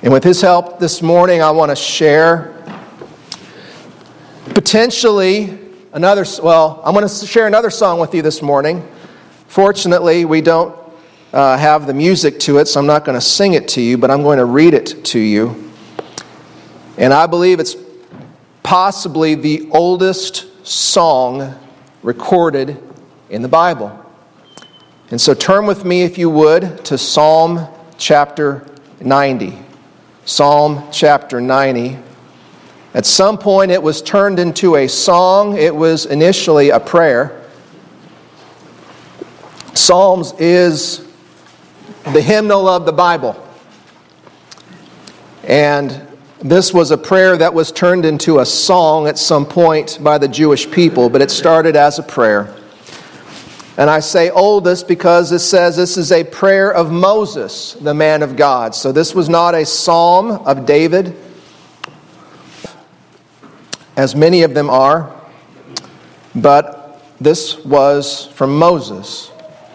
And with His help this morning, I want to share potentially I'm going to share another song with you this morning. Fortunately, we don't have the music to it, so I'm not going to sing it to you, but I'm going to read it to you. And I believe it's possibly the oldest song recorded in the Bible. And so turn with me, if you would, to Psalm chapter 90. Psalm chapter 90. At some point it was turned into a song. It was initially a prayer. Psalms is the hymnal of the Bible. And this was a prayer that was turned into a song at some point by the Jewish people, but it started as a prayer. And I say oldest because it says this is a prayer of Moses, the man of God. So this was not a psalm of David, as many of them are, but this was from Moses.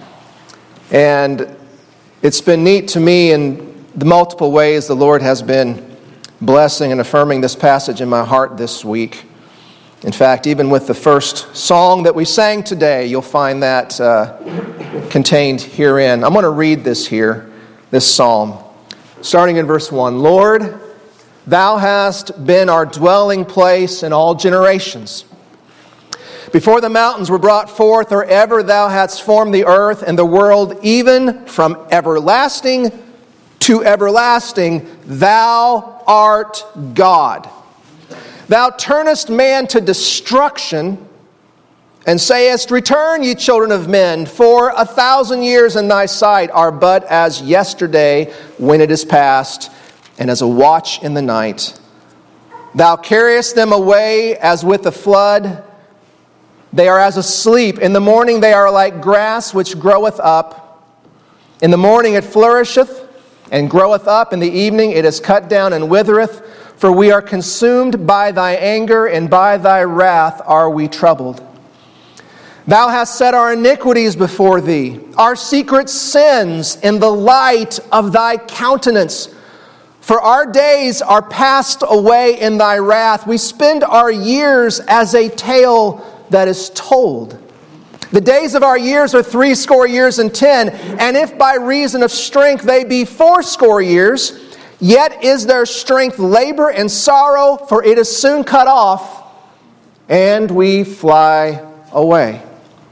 And it's been neat to me in the multiple ways the Lord has been blessing and affirming this passage in my heart this week. In fact, even with the first song that we sang today, you'll find that contained herein. I'm going to read this psalm, starting in verse 1. Lord, Thou hast been our dwelling place in all generations. Before the mountains were brought forth, or ever Thou hadst formed the earth and the world, even from everlasting to everlasting, Thou art God. Thou turnest man to destruction, and sayest, Return, ye children of men, for 1,000 years in Thy sight are but as yesterday when it is past, and as a watch in the night. Thou carriest them away as with a flood. They are as asleep. In the morning they are like grass which groweth up. In the morning it flourisheth and groweth up. In the evening it is cut down and withereth. For we are consumed by Thy anger, and by Thy wrath are we troubled. Thou hast set our iniquities before Thee, our secret sins in the light of Thy countenance. For our days are passed away in Thy wrath. We spend our years as a tale that is told. The days of our years are 80 years and 10, and if by reason of strength they be 80 years, yet is their strength labor and sorrow, for it is soon cut off, and we fly away.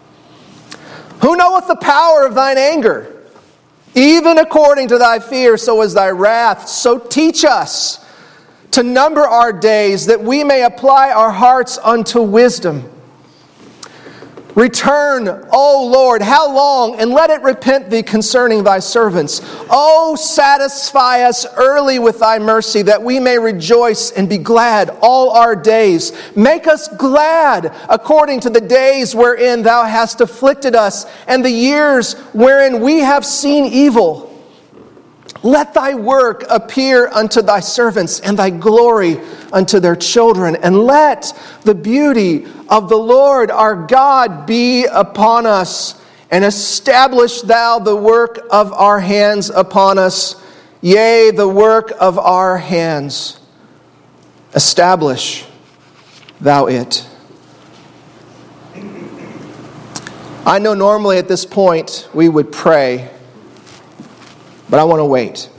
Who knoweth the power of Thine anger? Even according to Thy fear, so is Thy wrath. So teach us to number our days, that we may apply our hearts unto wisdom. Return, O Lord, how long? And let it repent Thee concerning Thy servants. O satisfy us early with Thy mercy, that we may rejoice and be glad all our days. Make us glad according to the days wherein Thou hast afflicted us, and the years wherein we have seen evil. Let Thy work appear unto Thy servants, and Thy glory unto their children. And let the beauty of the Lord our God be upon us, and establish Thou the work of our hands upon us. Yea, the work of our hands. Establish Thou it. I know normally at this point we would pray, but I want to wait.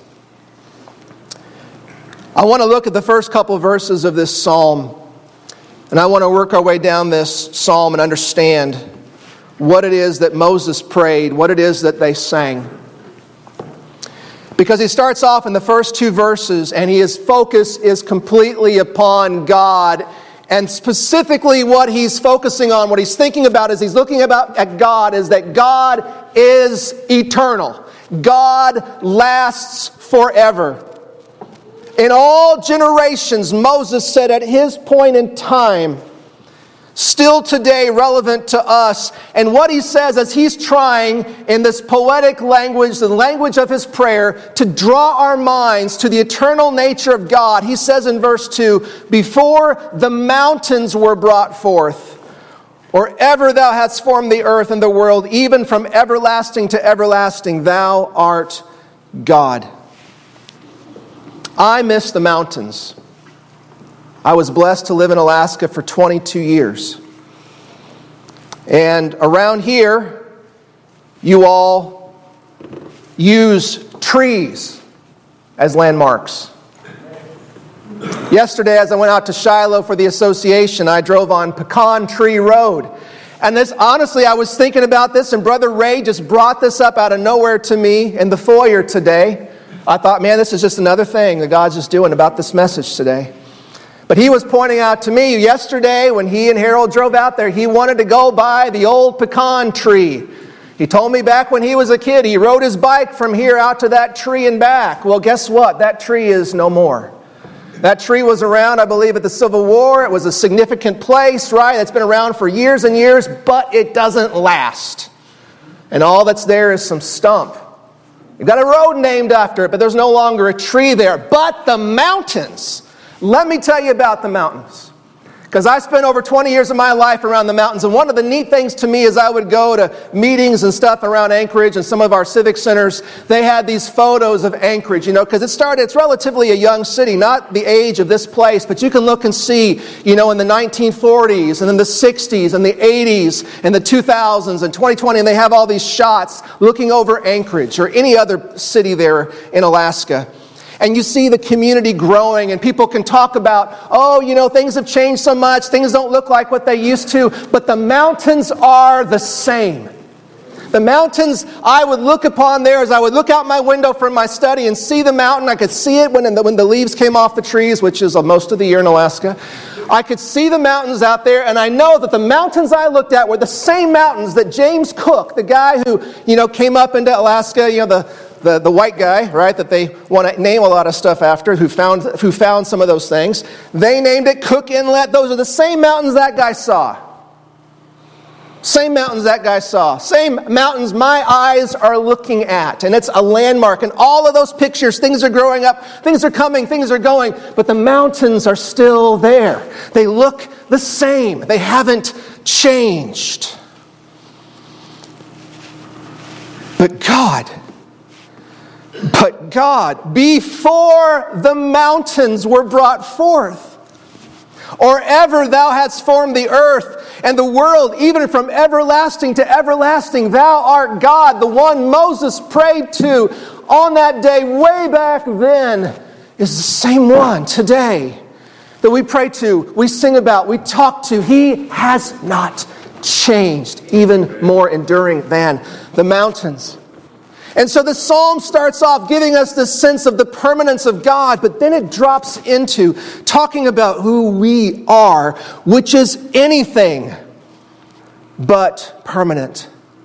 I want to look at the first couple of verses of this psalm, and I want to work our way down this psalm and understand what it is that Moses prayed, what it is that they sang. Because he starts off in the first 2 verses, and his focus is completely upon God. And specifically what he's focusing on, what he's thinking about as he's looking at God, is that God is eternal. God lasts forever. In all generations, Moses said at his point in time, still today relevant to us. And what he says as he's trying in this poetic language, the language of his prayer, to draw our minds to the eternal nature of God. He says in verse 2, Before the mountains were brought forth, or ever Thou hadst formed the earth and the world, even from everlasting to everlasting, Thou art God. I miss the mountains. I was blessed to live in Alaska for 22 years. And around here, you all use trees as landmarks. Yesterday, as I went out to Shiloh for the association, I drove on Pecan Tree Road. And this, honestly, I was thinking about this, and Brother Ray just brought this up out of nowhere to me in the foyer today. I thought, man, this is just another thing that God's just doing about this message today. But he was pointing out to me yesterday when he and Harold drove out there, he wanted to go by the old pecan tree. He told me back when he was a kid, he rode his bike from here out to that tree and back. Well, guess what? That tree is no more. That tree was around, I believe, at the Civil War. It was a significant place, right? It's been around for years and years, but it doesn't last. And all that's there is some stump. You've got a road named after it, but there's no longer a tree there. But the mountains, let me tell you about the mountains. Because I spent over 20 years of my life around the mountains, and one of the neat things to me is I would go to meetings and stuff around Anchorage and some of our civic centers. They had these photos of Anchorage, because it's relatively a young city, not the age of this place, but you can look and see, in the 1940s and then the 60s and the 80s and the 2000s and 2020, and they have all these shots looking over Anchorage or any other city there in Alaska. And you see the community growing, and people can talk about, things have changed so much, things don't look like what they used to, but the mountains are the same. The mountains, I would look upon there as I would look out my window from my study and see the mountain. I could see it when the leaves came off the trees, which is most of the year in Alaska. I could see the mountains out there, and I know that the mountains I looked at were the same mountains that James Cook, the guy who, came up into Alaska, the white guy, right, that they want to name a lot of stuff after, who found some of those things. They named it Cook Inlet. Those are the same mountains that guy saw. Same mountains that guy saw. Same mountains my eyes are looking at. And it's a landmark. And all of those pictures, things are growing up, things are coming, things are going. But the mountains are still there. They look the same. They haven't changed. But God, before the mountains were brought forth, or ever thou hadst formed the earth and the world, even from everlasting to everlasting, thou art God. The one Moses prayed to on that day way back then is the same one today that we pray to, we sing about, we talk to. He has not changed, even more enduring than the mountains. And so the psalm starts off giving us this sense of the permanence of God, but then it drops into talking about who we are, which is anything but permanent.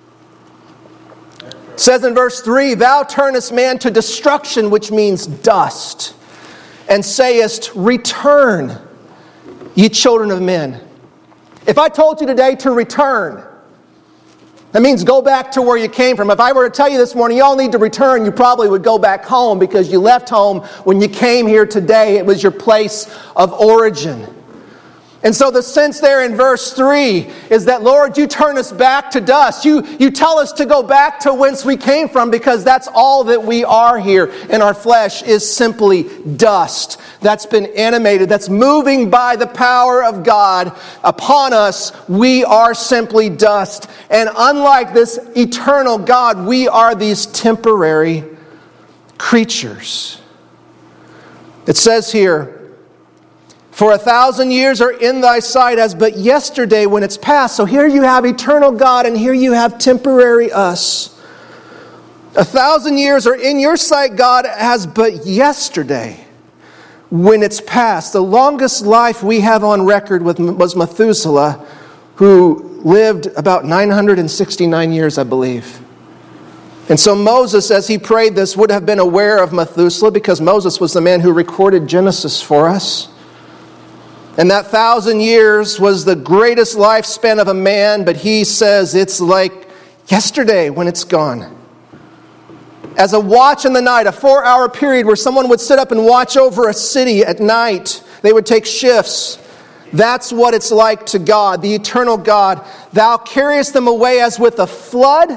It says in verse 3, thou turnest man to destruction, which means dust, and sayest, return, ye children of men. If I told you today to return, that means go back to where you came from. If I were to tell you this morning, you all need to return, you probably would go back home because you left home when you came here today. It was your place of origin. And so the sense there in verse 3 is that, Lord, you turn us back to dust. You tell us to go back to whence we came from, because that's all that we are here. And our flesh is simply dust that's been animated, that's moving by the power of God upon us. We are simply dust. And unlike this eternal God, we are these temporary creatures. It says here, for 1,000 years are in thy sight as but yesterday when it's past. So here you have eternal God, and here you have temporary us. 1,000 years are in your sight, God, as but yesterday when it's past. The longest life we have on record was Methuselah, who lived about 969 years, I believe. And so Moses, as he prayed this, would have been aware of Methuselah, because Moses was the man who recorded Genesis for us. And that 1,000 years was the greatest lifespan of a man, but he says it's like yesterday when it's gone. As a watch in the night, a 4-hour period where someone would sit up and watch over a city at night. They would take shifts. That's what it's like to God, the eternal God. Thou carriest them away as with a flood.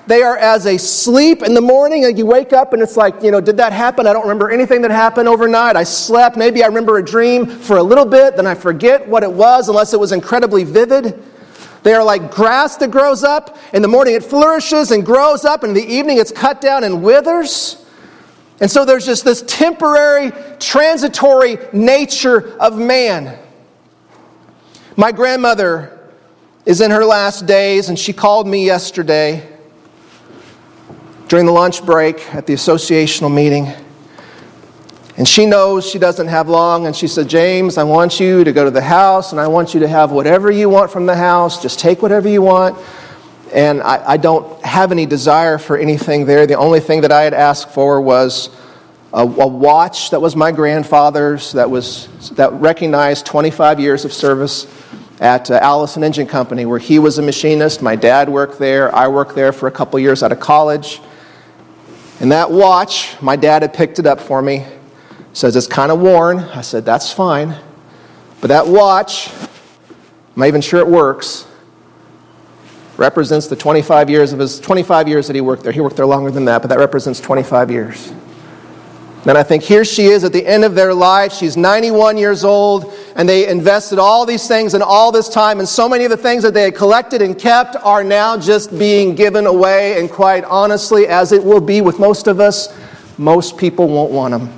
They are as a sleep in the morning, and you wake up and it's like, did that happen? I don't remember anything that happened overnight. I slept. Maybe I remember a dream for a little bit, then I forget what it was unless it was incredibly vivid. They are like grass that grows up. In the morning it flourishes and grows up, and in the evening it's cut down and withers. And so there's just this temporary, transitory nature of man. My grandmother is in her last days, and she called me yesterday during the lunch break at the associational meeting. And she knows she doesn't have long, and she said, James, I want you to go to the house, and I want you to have whatever you want from the house. Just take whatever you want. And I don't have any desire for anything there. The only thing that I had asked for was a watch that was my grandfather's, that recognized 25 years of service at Allison Engine Company, where he was a machinist. My dad worked there. I worked there for a couple years out of college. And that watch, my dad had picked it up for me. Says it's kind of worn. I said, that's fine. But that watch, I'm not even sure it works, represents the 25 years that he worked there. He worked there longer than that, but that represents 25 years. Then I think here she is at the end of their life. She's 91 years old, and they invested all these things and all this time, and so many of the things that they had collected and kept are now just being given away. And quite honestly, as it will be with most of us, most people won't want them.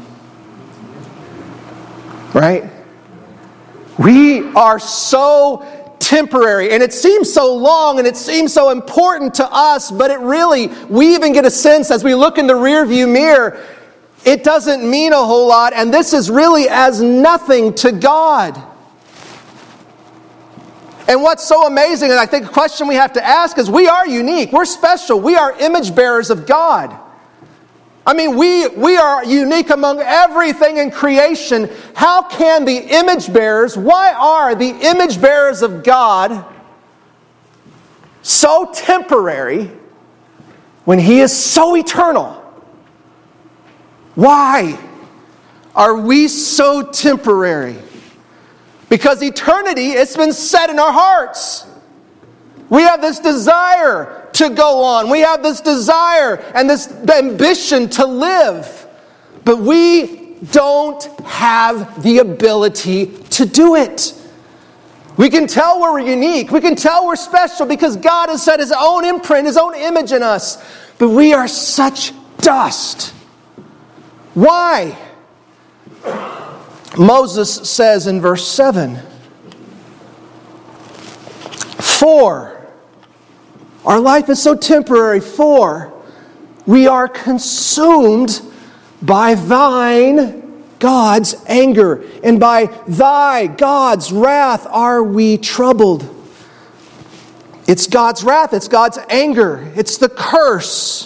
Right? We are so temporary, and it seems so long, and it seems so important to us, but we even get a sense as we look in the rearview mirror, it doesn't mean a whole lot, and this is really as nothing to God. And what's so amazing, and I think the question we have to ask is, we are unique, we're special, we are image bearers of God. I mean, we are unique among everything in creation. How can the image bearers, why are the image bearers of God so temporary when He is so eternal? Why are we so temporary? Because eternity, it's been set in our hearts. We have this desire to go on. We have this desire and this ambition to live. But we don't have the ability to do it. We can tell we're unique. We can tell we're special because God has set His own imprint, His own image in us. But we are such dust. Why? Moses says in verse 7, "For our life is so temporary, for we are consumed by thine, God's anger, and by thy, God's wrath are we troubled." It's God's wrath, it's God's anger, it's the curse.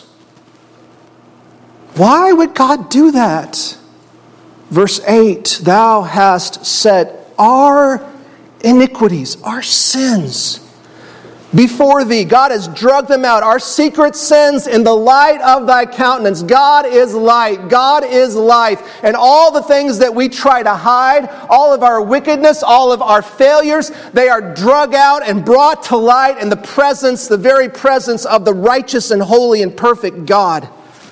Why would God do that? Verse 8, "Thou hast set our iniquities, our sins, before thee." God has drugged them out. Our secret sins in the light of thy countenance. God is light. God is life. And all the things that we try to hide, all of our wickedness, all of our failures, they are drugged out and brought to light in the very presence of the righteous and holy and perfect God.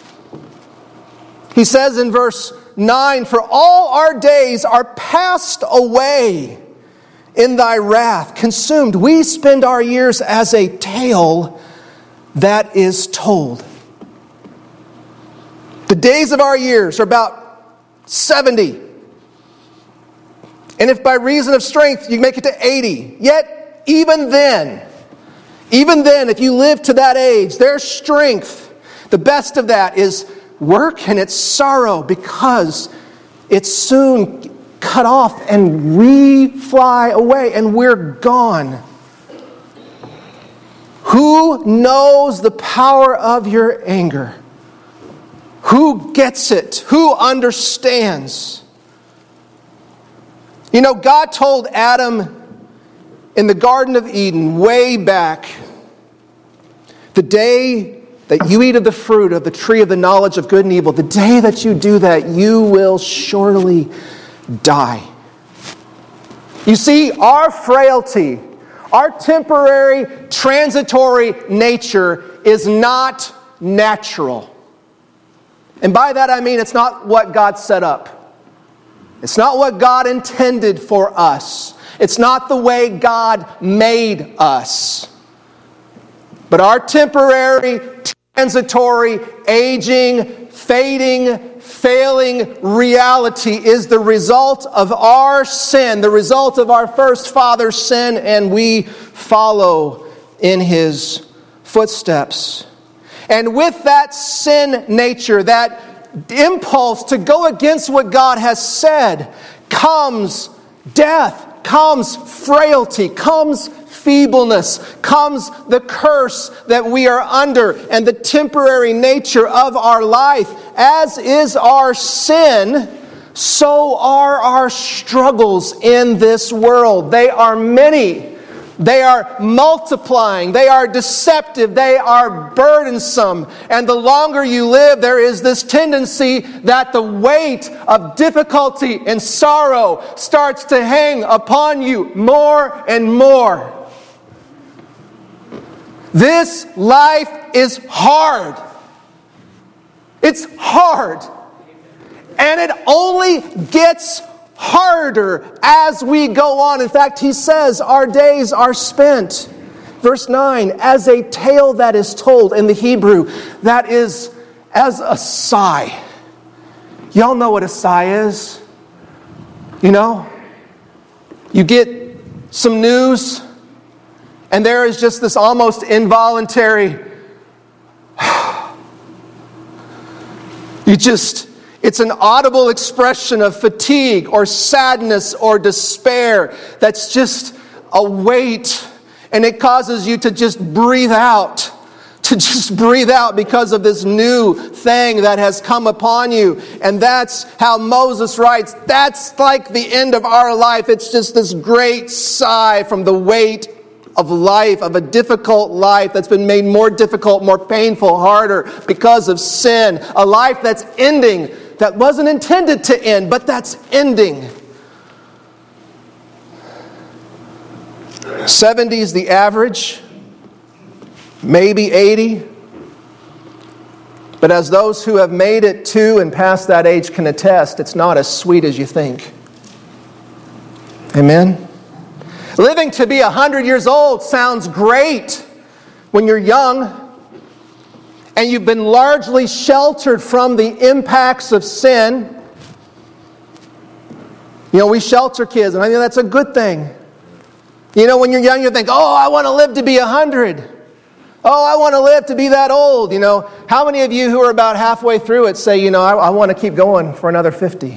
He says in verse 9, "For all our days are passed away in thy wrath, consumed. We spend our years as a tale that is told." The days of our years are about 70. And if by reason of strength you make it to 80, yet even then, if you live to that age, their strength, the best of that is work and it's sorrow, because it's soon cut off and we fly away and we're gone. Who knows the power of your anger? Who gets it? Who understands? You know, God told Adam in the Garden of Eden way back, the day that you eat of the fruit of the tree of the knowledge of good and evil, the day that you do that, you will surely die. You see, our frailty, our temporary, transitory nature is not natural. And by that I mean it's not what God set up. It's not what God intended for us. It's not the way God made us. But our temporary, transitory, aging, fading, failing reality is the result of our sin, the result of our first father's sin, and we follow in his footsteps. And with that sin nature, that impulse to go against what God has said, comes death, comes frailty, comes feebleness, comes the curse that we are under and the temporary nature of our life. As is our sin, so are our struggles in this world. They are many. They are multiplying. They are deceptive. They are burdensome. And the longer you live, there is this tendency that the weight of difficulty and sorrow starts to hang upon you more and more. This life is hard. It's hard. And it only gets harder as we go on. In fact, he says our days are spent. Verse 9, as a tale that is told in the Hebrew, that is as a sigh. Y'all know what a sigh is? You know? You get some news, and there is just this almost involuntary, it's an audible expression of fatigue or sadness or despair that's just a weight, and it causes you to just breathe out. Because of this new thing that has come upon you. And that's how Moses writes, that's like the end of our life. It's just this great sigh from the weight of life, of a difficult life that's been made more difficult, more painful, harder because of sin. A life that's ending, that wasn't intended to end, but that's ending. 70 is the average, maybe 80. But as those who have made it to and past that age can attest, it's not as sweet as you think. Amen? Living to be 100 years old sounds great when you're young and you've been largely sheltered from the impacts of sin. You know, we shelter kids, and I think that's a good thing. You know, when you're young, you think, oh, I want to live to be 100. Oh, I want to live to be that old. You know, how many of you who are about halfway through it say, you know, I want to keep going for another 50?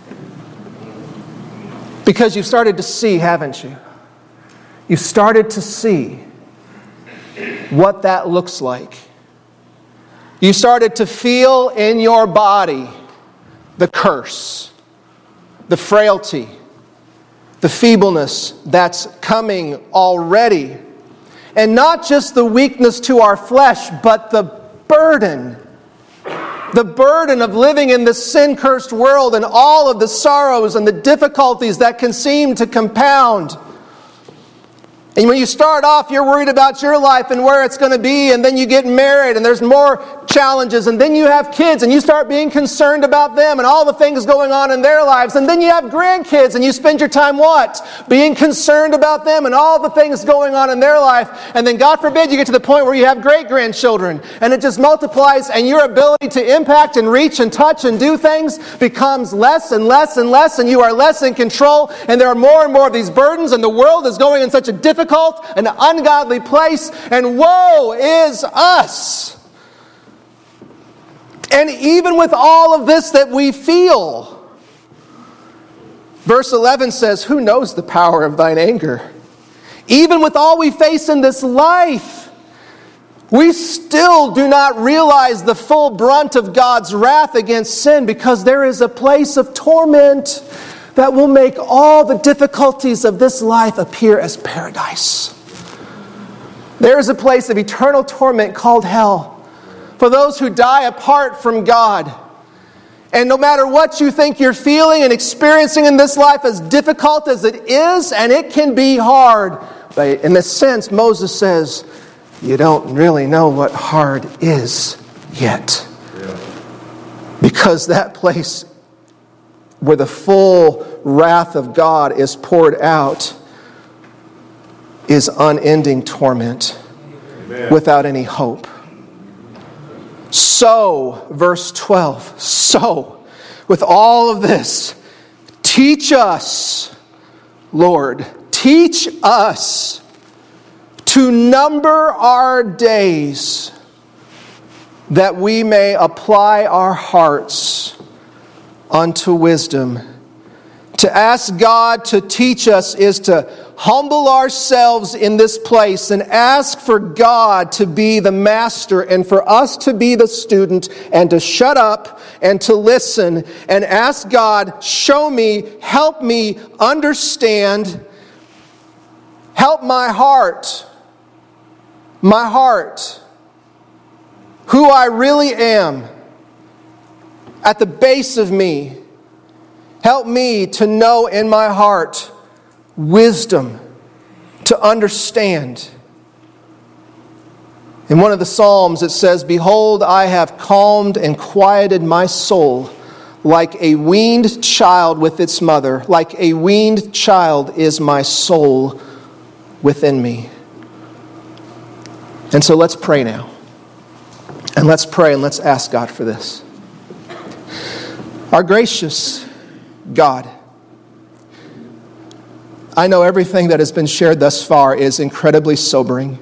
Because you've started to see, haven't you? You've started to see what that looks like. You started to feel in your body the curse, the frailty, the feebleness that's coming already. And not just the weakness to our flesh, but the burden. The burden of living in this sin-cursed world and all of the sorrows and the difficulties that can seem to compound. And when you start off, you're worried about your life and where it's going to be, and then you get married and there's more challenges, and then you have kids and you start being concerned about them and all the things going on in their lives, and then you have grandkids and you spend your time what? Being concerned about them and all the things going on in their life, and then God forbid you get to the point where you have great-grandchildren, and it just multiplies, and your ability to impact and reach and touch and do things becomes less and less and less, and you are less in control, and there are more and more of these burdens, and the world is going in such a difficult and ungodly place, and woe is us. And even with all of this that we feel, verse 11 says, who knows the power of thine anger? Even with all we face in this life, we still do not realize the full brunt of God's wrath against sin, because there is a place of torment that will make all the difficulties of this life appear as paradise. There is a place of eternal torment called hell for those who die apart from God. And no matter what you think you're feeling and experiencing in this life, as difficult as it is, and it can be hard, but in this sense, Moses says, you don't really know what hard is yet. Because that place where the full wrath of God is poured out is unending torment without any hope. So, verse 12, so, with all of this, teach us, Lord, teach us to number our days, that we may apply our hearts unto wisdom. To ask God to teach us is to humble ourselves in this place and ask for God to be the master and for us to be the student, and to shut up and to listen and ask God, show me, help me understand, help my heart, who I really am at the base of me. Help me to know in my heart wisdom, to understand. In one of the Psalms it says, behold, I have calmed and quieted my soul like a weaned child with its mother. Like a weaned child is my soul within me. And so let's pray now. And let's pray and let's ask God for this. Our gracious God, I know everything that has been shared thus far is incredibly sobering.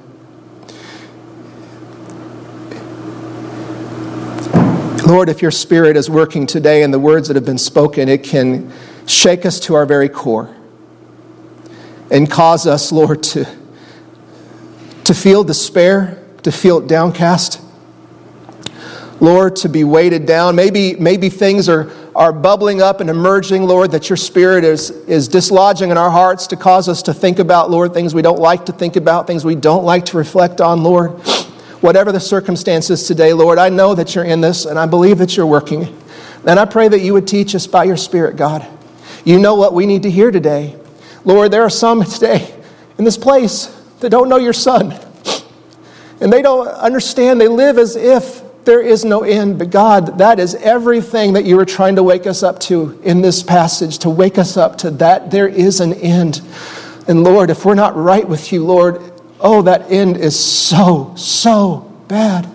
Lord, if your Spirit is working today in the words that have been spoken, it can shake us to our very core and cause us, Lord, to feel despair, to feel downcast. Lord, to be weighted down. Maybe things are bubbling up and emerging, Lord, that your Spirit is dislodging in our hearts to cause us to think about, Lord, things we don't like to think about, things we don't like to reflect on, Lord. Whatever the circumstances today, Lord, I know that you're in this and I believe that you're working. And I pray that you would teach us by your Spirit, God. You know what we need to hear today. Lord, there are some today in this place that don't know your Son. And they don't understand. They live as if there is no end. But God, that is everything that you were trying to wake us up to in this passage, to wake us up to that there is an end. And Lord, if we're not right with you, Lord, oh, that end is so bad.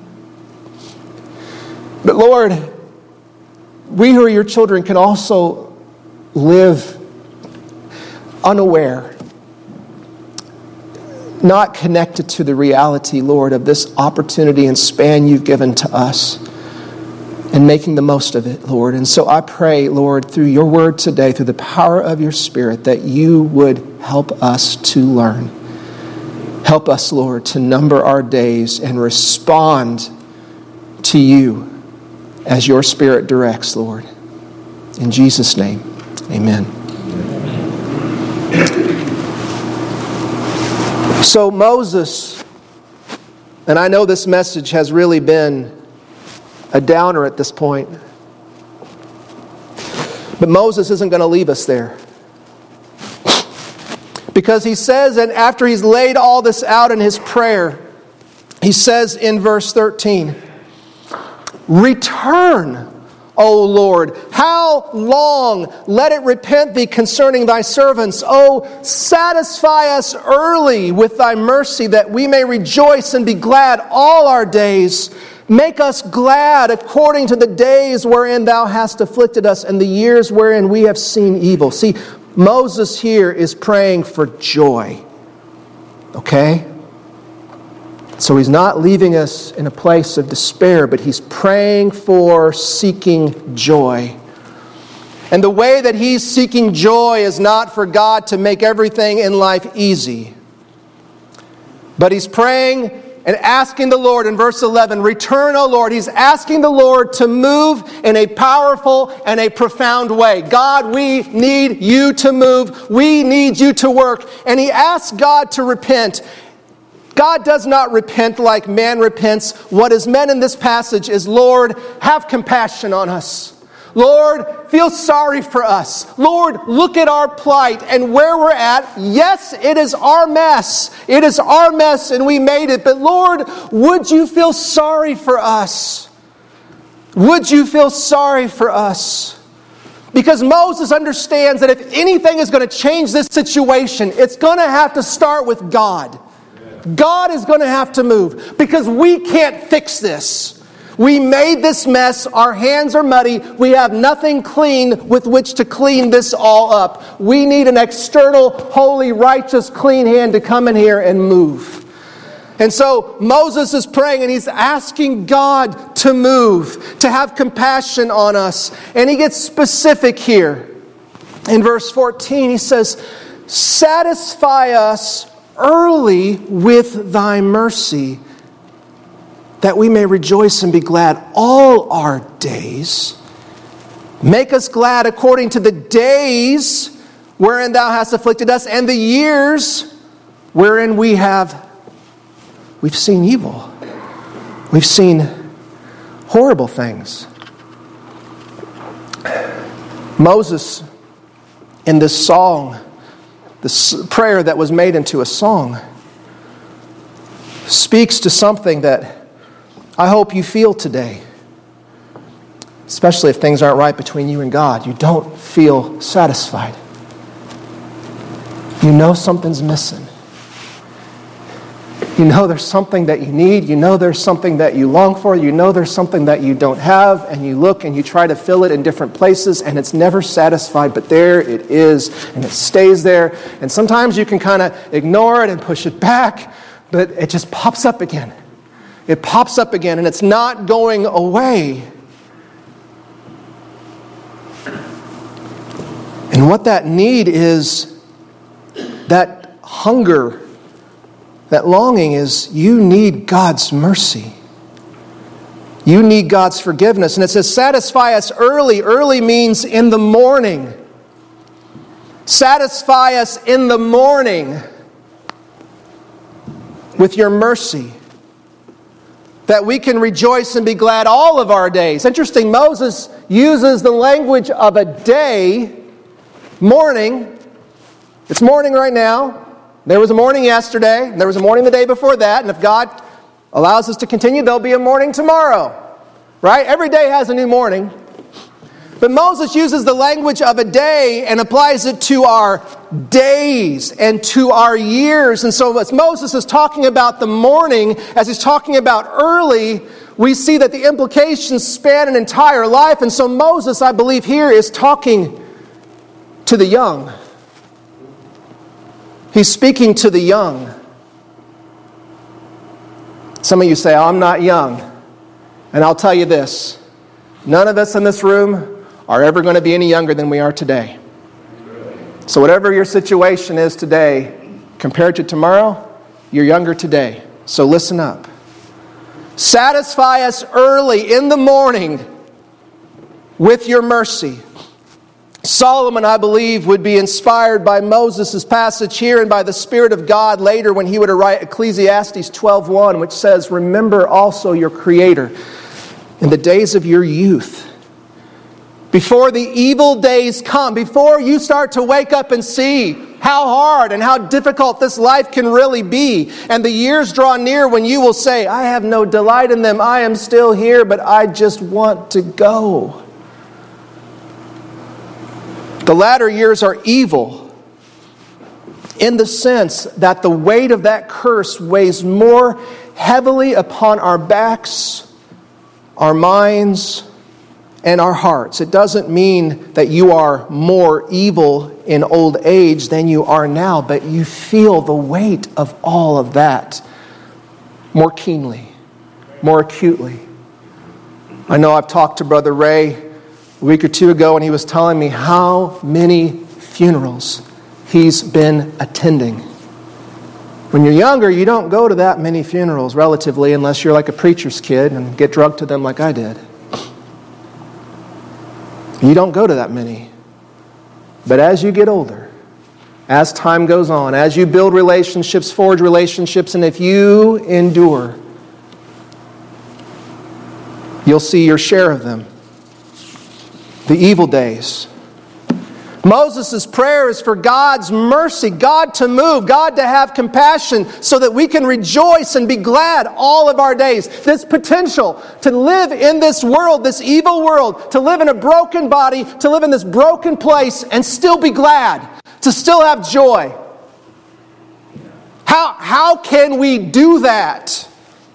But Lord, we who are your children can also live unaware, not connected to the reality, Lord, of this opportunity and span you've given to us, and making the most of it, Lord. And so I pray, Lord, through your word today, through the power of your Spirit, that you would help us to learn. Help us, Lord, to number our days and respond to you as your Spirit directs, Lord. In Jesus' name, amen. So Moses, and I know this message has really been a downer at this point, but Moses isn't going to leave us there. Because he says, and after he's laid all this out in his prayer, he says in verse 13, return, O Lord, how long? Let it repent thee concerning thy servants. O satisfy us early with thy mercy, that we may rejoice and be glad all our days. Make us glad according to the days wherein thou hast afflicted us, and the years wherein we have seen evil. See, Moses here is praying for joy. Okay? So he's not leaving us in a place of despair, but he's praying for seeking joy. And the way that he's seeking joy is not for God to make everything in life easy. But he's praying and asking the Lord in verse 11, return, O Lord. He's asking the Lord to move in a powerful and a profound way. God, we need you to move. We need you to work. And he asks God to repent. God does not repent like man repents. What is meant in this passage is, Lord, have compassion on us. Lord, feel sorry for us. Lord, look at our plight and where we're at. Yes, it is our mess. It is our mess and we made it. But Lord, would you feel sorry for us? Would you feel sorry for us? Because Moses understands that if anything is going to change this situation, it's going to have to start with God. God is going to have to move because we can't fix this. We made this mess. Our hands are muddy. We have nothing clean with which to clean this all up. We need an external, holy, righteous, clean hand to come in here and move. And so Moses is praying and he's asking God to move, to have compassion on us. And he gets specific here. In verse 14 he says, satisfy us early with thy mercy, that we may rejoice and be glad all our days. Make us glad according to the days wherein thou hast afflicted us, and the years wherein we've seen evil. We've seen horrible things. Moses, in this song, this prayer that was made into a song, speaks to something that I hope you feel today. Especially if things aren't right between you and God. You don't feel satisfied. You know something's missing. You know there's something that you need. You know there's something that you long for. You know there's something that you don't have. And you look and you try to fill it in different places and it's never satisfied. But there it is and it stays there. And sometimes you can kind of ignore it and push it back. But it just pops up again. It pops up again and it's not going away. And what that need is, that hunger, that longing is, you need God's mercy. You need God's forgiveness. And it says, satisfy us early. Early means in the morning. Satisfy us in the morning with your mercy, that we can rejoice and be glad all of our days. Interesting, Moses uses the language of a day, morning. It's morning right now. There was a morning yesterday, and there was a morning the day before that, and if God allows us to continue, there'll be a morning tomorrow. Right? Every day has a new morning. But Moses uses the language of a day and applies it to our days and to our years. And so as Moses is talking about the morning, as he's talking about early, we see that the implications span an entire life. And so Moses, I believe here, is talking to the young. He's speaking to the young. Some of you say, oh, I'm not young. And I'll tell you this. None of us in this room are ever going to be any younger than we are today. So whatever your situation is today, compared to tomorrow, you're younger today. So listen up. Satisfy us early in the morning with your mercy. Solomon, I believe, would be inspired by Moses' passage here and by the Spirit of God later when he would write Ecclesiastes 12:1, which says, remember also your Creator in the days of your youth. Before the evil days come, before you start to wake up and see how hard and how difficult this life can really be, and the years draw near when you will say, I have no delight in them, I am still here, but I just want to go. The latter years are evil in the sense that the weight of that curse weighs more heavily upon our backs, our minds, and our hearts. It doesn't mean that you are more evil in old age than you are now, but you feel the weight of all of that more keenly, more acutely. I know I've talked to Brother Ray a week or two ago, and he was telling me how many funerals he's been attending. When you're younger, you don't go to that many funerals, relatively, unless you're like a preacher's kid and get drugged to them like I did. You don't go to that many. But as you get older, as time goes on, as you build relationships, forge relationships, and if you endure, you'll see your share of them. the evil days. Moses' prayer is for God's mercy, God to move, God to have compassion so that we can rejoice and be glad all of our days. This potential to live in this world, this evil world, to live in a broken body, to live in this broken place and still be glad, to still have joy. How can we do that?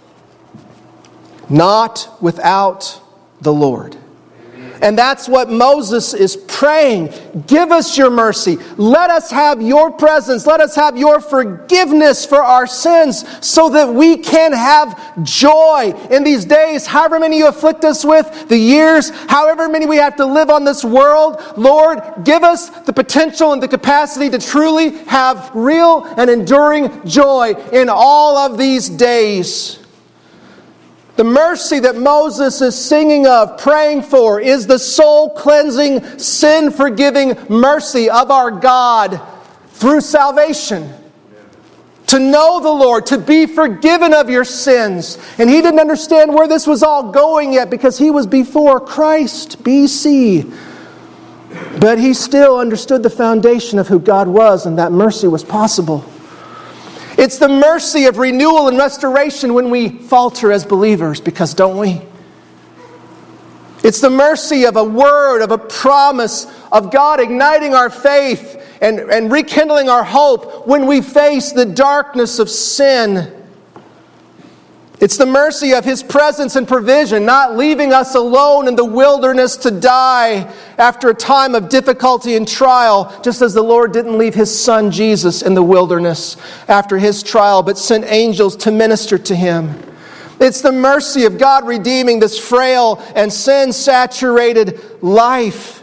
Not without the Lord. And that's what Moses is praying. Give us your mercy. Let us have your presence. Let us have your forgiveness for our sins so that we can have joy in these days. However many you afflict us with, the years, however many we have to live on this world, Lord, give us the potential and the capacity to truly have real and enduring joy in all of these days. The mercy that Moses is singing of, praying for, is the soul-cleansing, sin-forgiving mercy of our God through salvation. To know the Lord, to be forgiven of your sins. And he didn't understand where this was all going yet because he was before Christ, BC. But he still understood the foundation of who God was, and that mercy was possible. It's the mercy of renewal and restoration when we falter as believers, because don't we? It's the mercy of a word, of a promise, of God igniting our faith and rekindling our hope when we face the darkness of sin. It's the mercy of His presence and provision, not leaving us alone in the wilderness to die after a time of difficulty and trial, just as the Lord didn't leave His Son Jesus in the wilderness after His trial, but sent angels to minister to Him. It's the mercy of God redeeming this frail and sin-saturated life.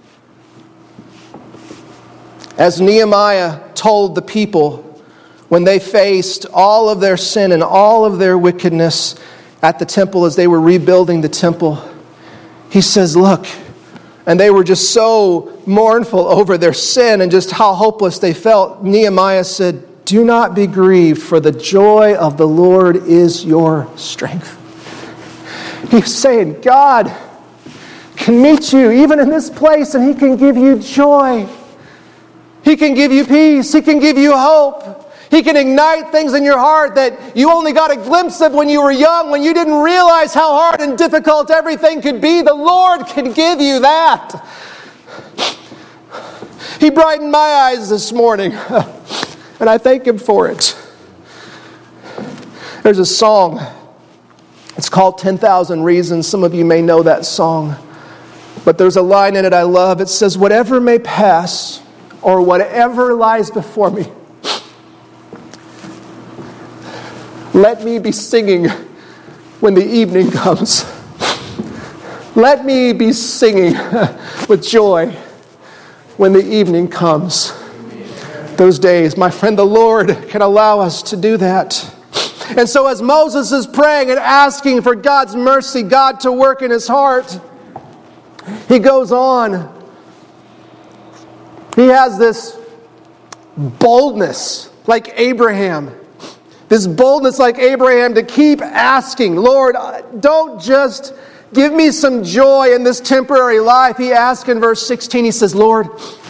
As Nehemiah told the people, when they faced all of their sin and all of their wickedness at the temple as they were rebuilding the temple, he says, look, and they were just so mournful over their sin and just how hopeless they felt. Nehemiah said, do not be grieved, for the joy of the Lord is your strength. He's saying, God can meet you even in this place and He can give you joy. He can give you peace. He can give you hope. He can ignite things in your heart that you only got a glimpse of when you were young, when you didn't realize how hard and difficult everything could be. The Lord can give you that. He brightened my eyes this morning, and I thank Him for it. There's a song. It's called 10,000 Reasons. Some of you may know that song. But there's a line in it I love. It says, whatever may pass or whatever lies before me, let me be singing when the evening comes. Let me be singing with joy when the evening comes. Those days, my friend, the Lord can allow us to do that. And so as Moses is praying and asking for God's mercy, God to work in his heart, he goes on. He has this boldness like Abraham. This boldness like Abraham to keep asking, Lord, don't just give me some joy in this temporary life. He asks in verse 16, he says, Lord,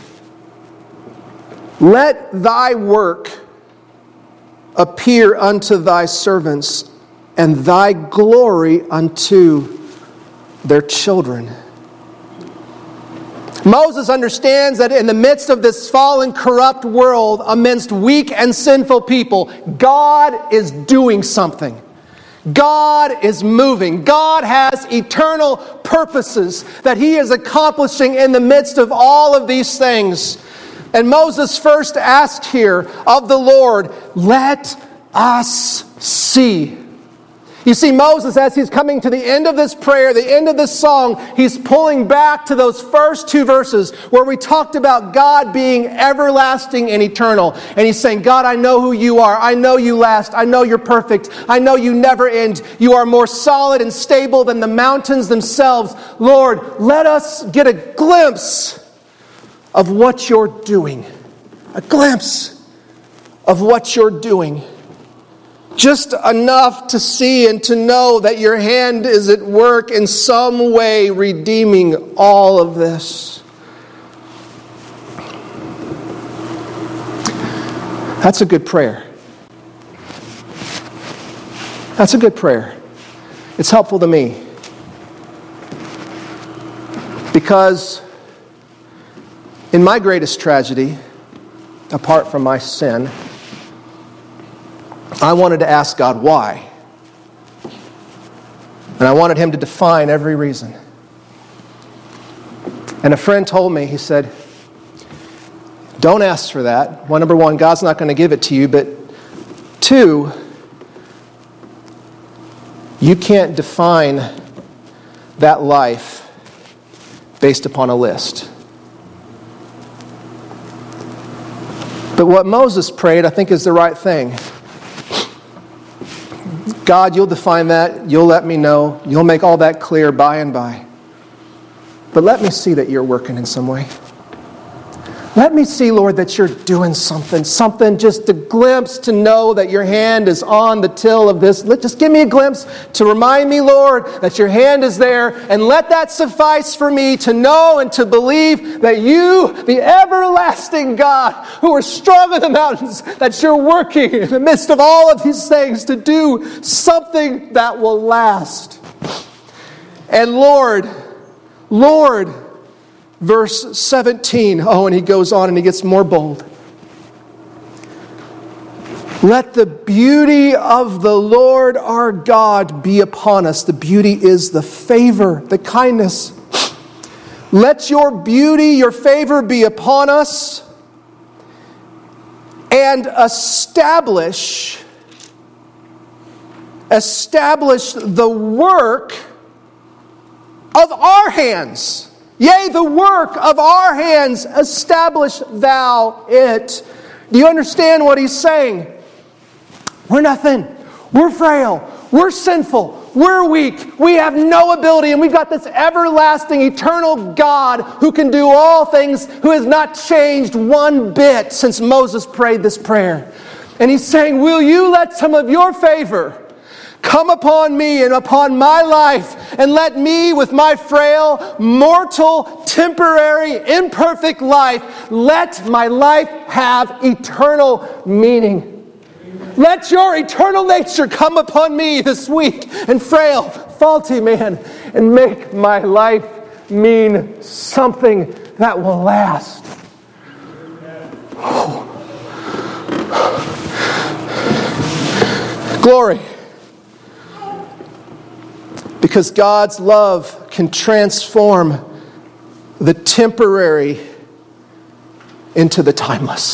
let thy work appear unto thy servants, and thy glory unto their children. Moses understands that in the midst of this fallen, corrupt world, amidst weak and sinful people, God is doing something. God is moving. God has eternal purposes that He is accomplishing in the midst of all of these things. And Moses first asked here of the Lord, let us see. You see, Moses, as he's coming to the end of this prayer, the end of this song, he's pulling back to those first two verses where we talked about God being everlasting and eternal. And he's saying, God, I know who you are. I know you last. I know you're perfect. I know you never end. You are more solid and stable than the mountains themselves. Lord, let us get a glimpse of what you're doing. A glimpse of what you're doing. just enough to see and to know that your hand is at work in some way redeeming all of this. That's a good prayer. That's a good prayer. It's helpful to me. Because in my greatest tragedy, apart from my sin, I wanted to ask God why. And I wanted Him to define every reason. And a friend told me, he said, don't ask for that. Well, number one, God's not going to give it to you. But two, you can't define that life based upon a list. But what Moses prayed, I think, is the right thing. God, you'll define that. You'll let me know. You'll make all that clear by and by. But let me see that you're working in some way. Let me see, Lord, that you're doing something, just a glimpse to know that your hand is on the till of this. Just give me a glimpse to remind me, Lord, that your hand is there, and let that suffice for me to know and to believe that you, the everlasting God, who are strong in the mountains, that you're working in the midst of all of these things to do something that will last. And Lord, verse 17, and he goes on and he gets more bold. Let the beauty of the Lord our God be upon us. The beauty is the favor, the kindness. Let your beauty, your favor be upon us, and establish the work of our hands. Yea, the work of our hands, establish thou it. Do you understand what he's saying? We're nothing. We're frail. We're sinful. We're weak. We have no ability. And we've got this everlasting, eternal God who can do all things, who has not changed one bit since Moses prayed this prayer. And he's saying, will you let some of your favor come upon me and upon my life, and let me, with my frail, mortal, temporary, imperfect life, let my life have eternal meaning. Let your eternal nature come upon me this week, and frail, faulty man, and make my life mean something that will last. Oh. Glory. Because God's love can transform the temporary into the timeless.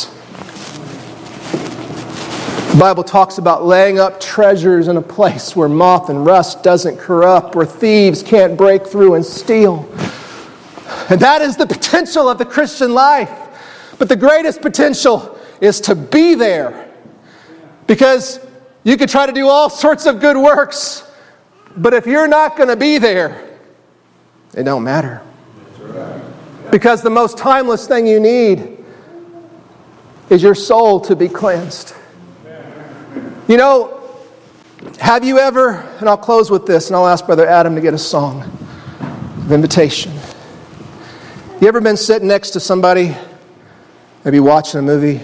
The Bible talks about laying up treasures in a place where moth and rust doesn't corrupt, where thieves can't break through and steal. And that is the potential of the Christian life. But the greatest potential is to be there. Because you could try to do all sorts of good works, but if you're not going to be there, it don't matter. Because the most timeless thing you need is your soul to be cleansed. You know, have you ever, and I'll close with this, and I'll ask Brother Adam to get a song of invitation. You ever been sitting next to somebody, maybe watching a movie,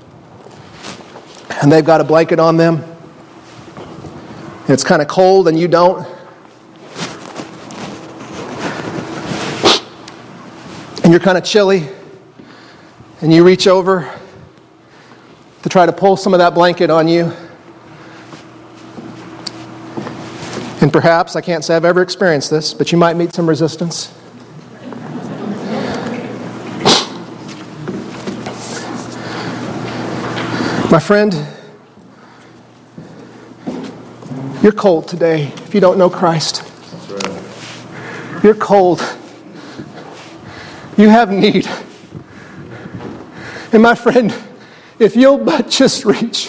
and they've got a blanket on them, and it's kind of cold and you don't? And you're kind of chilly, and you reach over to try to pull some of that blanket on you. And perhaps, I can't say I've ever experienced this, but you might meet some resistance. My friend, you're cold today if you don't know Christ. That's right. You're cold. You have need. And my friend, if you'll but just reach,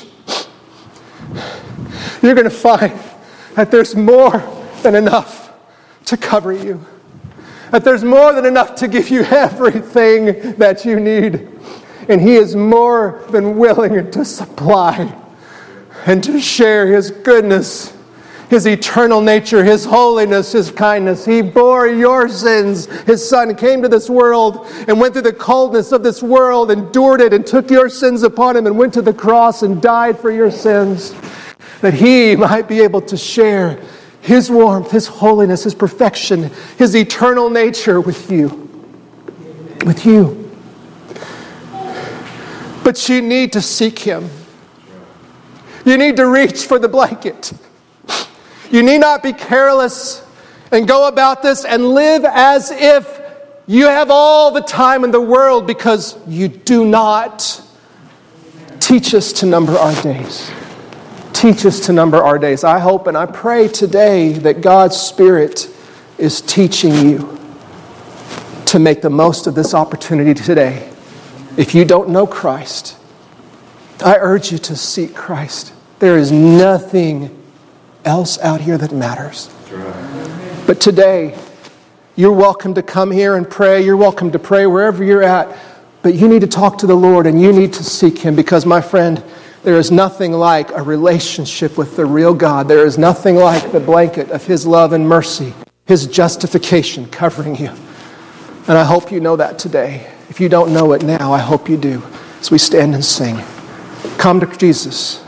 you're going to find that there's more than enough to cover you. That there's more than enough to give you everything that you need. And He is more than willing to supply and to share His goodness, His eternal nature, His holiness, His kindness. He bore your sins. His Son came to this world and went through the coldness of this world, endured it, and took your sins upon Him and went to the cross and died for your sins, that He might be able to share His warmth, His holiness, His perfection, His eternal nature with you. With you. But you need to seek Him. You need to reach for the blanket. You need not be careless and go about this and live as if you have all the time in the world, because you do not. Teach us to number our days. Teach us to number our days. I hope and I pray today that God's Spirit is teaching you to make the most of this opportunity today. If you don't know Christ, I urge you to seek Christ. There is nothing else out here that matters. But today, you're welcome to come here and pray. You're welcome to pray wherever you're at. But you need to talk to the Lord and you need to seek Him, because, my friend, there is nothing like a relationship with the real God. There is nothing like the blanket of His love and mercy, His justification covering you. And I hope you know that today. If you don't know it now, I hope you do. As we stand and sing, come to Jesus.